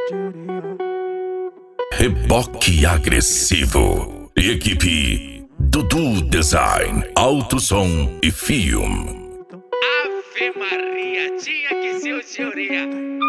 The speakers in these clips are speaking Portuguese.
Reboque agressivo. Equipe Dudu Design, Alto Som e Filme. Ave Maria, tinha que ser o senhoria.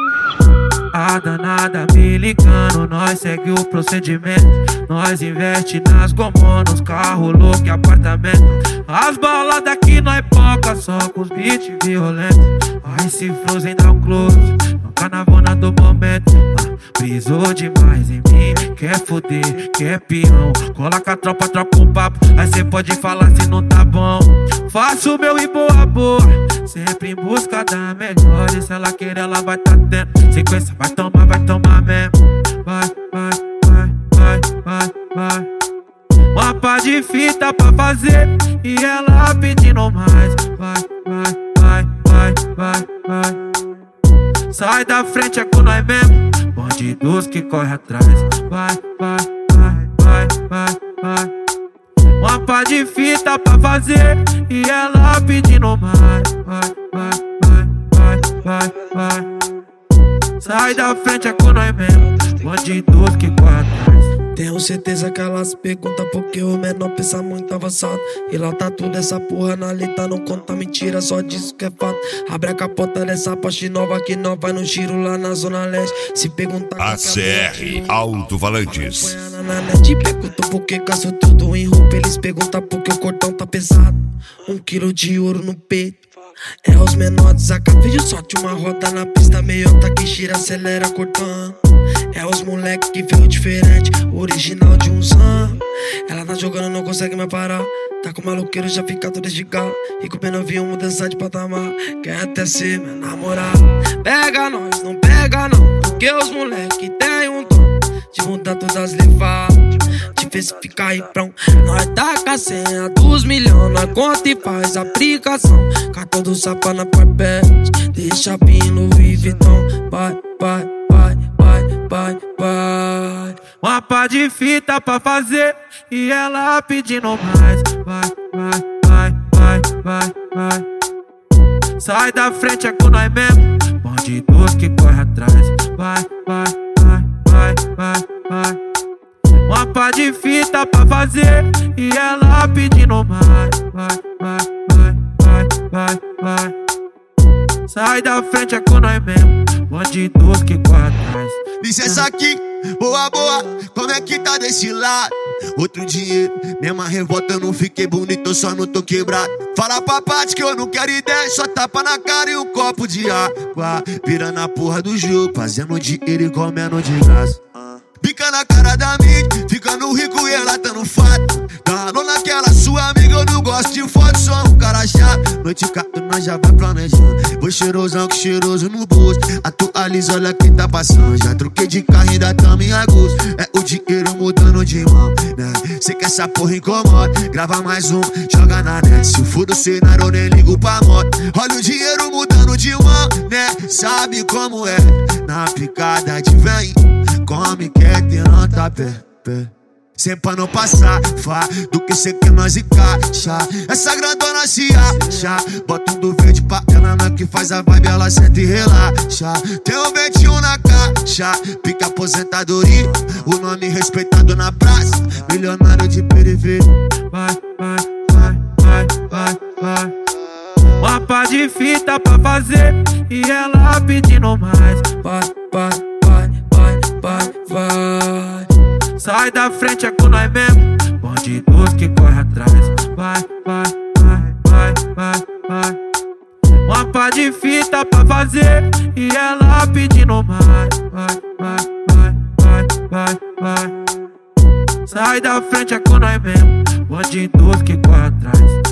A danada me ligando, nós segue o procedimento. Nós investe nas gomonas, carro louco e apartamento. As balas daqui nós poca, só com os beats violentos. Aí se Frozen dá um close, no carnavona do momento. Brisou demais em mim, quer foder, quer peão. Cola com a tropa, troca um papo, aí cê pode falar se não tá bom. Faço o meu e boa boa, sempre em busca da melhor. E se ela querer, ela vai tá tendo sequência, vai tomar mesmo. Vai, vai, vai, vai, vai, vai. Mapa de fita pra fazer e ela pedindo mais. Vai, vai, vai, vai, vai, vai. Sai da frente, é com nós mesmo, bandidos que corre atrás. Vai, vai, vai, vai, vai, vai. Mapa de fita pra fazer e ela pedindo mais. Vai, vai, vai, vai, vai, vai. Sai da frente, é com nós mesmo, bandidos que corre atrás. Tenho certeza que elas perguntam porque o menor pensa muito avançado. E lá tá tudo, essa porra na letra não conta mentira, só diz que é fato. Abre a capota dessa Porsche nova que nós vai no giro lá na Zona Leste. Se perguntar ACR Alto Valantes. Te perguntam por que gasto tudo em roupa. Eles perguntam porque o cordão tá pesado. 1 quilo de ouro no peito. É os menores desacato. Vídeo sorte uma roda na pista, meiota que gira, acelera cortando. É os moleque que veio diferente, original de uns anos. Ela tá jogando, não consegue mais parar. Tá com maloqueiro, já fica todo desligado. E com o novinho mudança de patamar. Quer até ser meu namorado. Pega nós, não pega não, porque os moleque tem um dom de mudar todas as levadas, de ver se fica aí pronto. Nós tá com a senha dos milhões, nós conta e faz aplicação. Cartão do sapa na Parpete, deixa pino Louis Vuitton. Vai, vai, vai, vai, vai, vai. Mapa de fita pra fazer e ela pedindo mais. Vai, vai, vai, vai, vai, vai. Sai da frente, é com nós mesmo, bandidos que corre atrás. Vai, vai, vai, vai, vai, vai. Mapa de fita pra fazer e ela pedindo mais. Vai, vai, vai, vai, vai, vai. Sai da frente, é com nós mesmo, bandidos que corre atrás. Licença aqui, boa, boa, como é que tá desse lado? Outro dinheiro, mesma revolta, eu não fiquei bonito, eu só não tô quebrado. Fala pra parte que eu não quero ideia, só tapa na cara e um copo de água. Virando a porra do jogo, fazendo dinheiro e comendo de graça. Pica na cara da mídia, ficando rico e ela tá no fato. Dá alô naquela sua amiga, eu não gosto de foto, sou um cara chato. Noite cato, nós já vai planejando. Vou cheirosão que cheiroso no bolso. Atualiza, olha quem tá passando. Já troquei de carro, ainda tamo em agosto. É o dinheiro mudando de mão, né? Sei que essa porra incomoda. Grava mais um, joga na net. Se for do cenário, eu nem ligo pra moto. Olha o dinheiro mudando de mão, né? Sabe como é? Na picada de vem, come, quer ter nota pé. Sempre pra não passar, fá, do que cê quer nós encaixa. Essa grandona se acha, bota um do verde pra ela, na que faz a vibe, ela senta e relaxa. Tem um 21 na caixa, pica aposentadoria, o nome respeitado na praça, milionário de periferia. Vai, vai, vai, vai, vai, vai. Mapa de fita pra fazer e ela pedindo mais. Vai, vai, vai, vai, vai, vai. Sai da frente, é com nós mesmo, bandidos que corre atrás. Vai, vai, vai, vai, vai, vai. Mapa de fita pra fazer e ela pedindo mais. Vai, vai, vai, vai, vai, vai. Sai da frente, é com nós mesmo, bandidos que corre atrás.